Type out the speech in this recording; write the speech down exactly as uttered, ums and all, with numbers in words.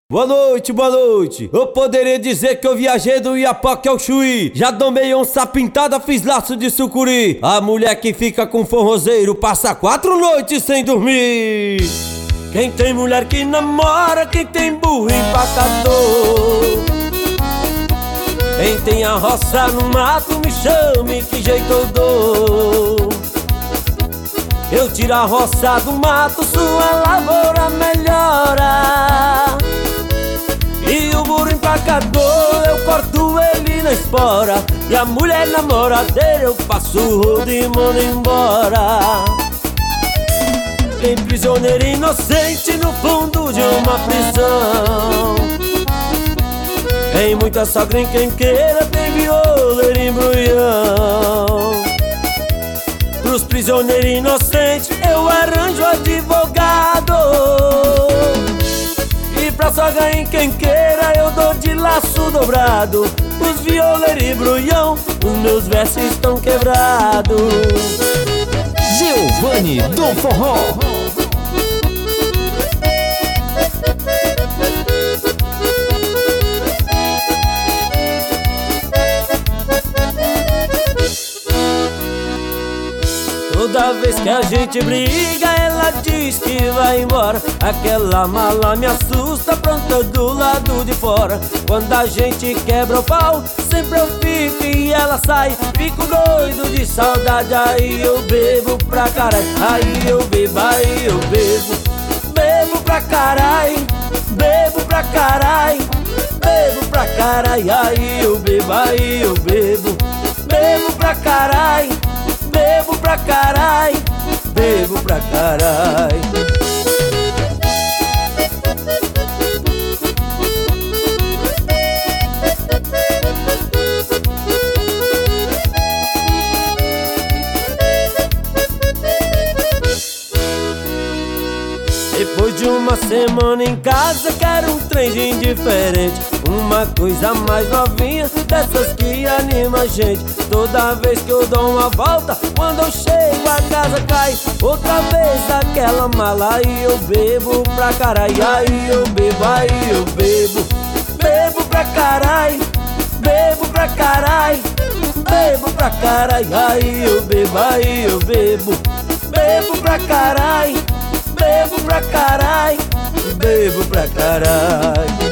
Boa noite, boa noite. Eu poderia dizer que eu viajei do Iapoque ao Chuí. Já domei onça pintada, fiz laço de sucuri. A mulher que fica com forrozeiro passa quatro noites sem dormir. Quem tem mulher que namora, quem tem burro empacador. Quem tem a roça no mato, me chame, que jeito eu dou. Eu tiro a roça do mato, sua lavoura melhora. E o burro empacador, eu corto ele na espora. E a mulher namoradeira, eu passo o rodo e mando embora. Tem prisioneiro inocente no fundo de uma prisão. Tem muita sogra em quem queira, tem violeiro em embrulhão. Pros prisioneiros inocentes eu arranjo advogado. E pra sogra em quem queira eu dou de laço dobrado. Os violeiros e embrulhão, os meus versos estão quebrados. Giovanni do Forró. Toda vez que a gente briga, ela diz que vai embora. Aquela mala me assusta, pronta do lado de fora. Quando a gente quebra o pau, sempre eu fico e ela sai. Fico doido de saudade, aí eu bebo pra caralho. Aí eu bebo, aí eu bebo. Bebo pra caralho, bebo pra caralho. Bebo pra caralho, aí eu bebo, aí eu bebo. Bebo pra caralho, bebo pra carai, bebo pra carai. Depois de uma semana em casa, quero um trenzinho diferente. Uma coisa mais novinha, dessas que anima a gente. Toda vez que eu dou uma volta, quando eu chego a casa cai outra vez aquela mala. Aí eu bebo pra caralho, aí eu bebo, aí eu bebo. Bebo pra caralho, bebo pra caralho. Bebo pra caralho, aí eu bebo, aí eu bebo. Bebo pra caralho, bebo pra caralho, bebo pra caralho.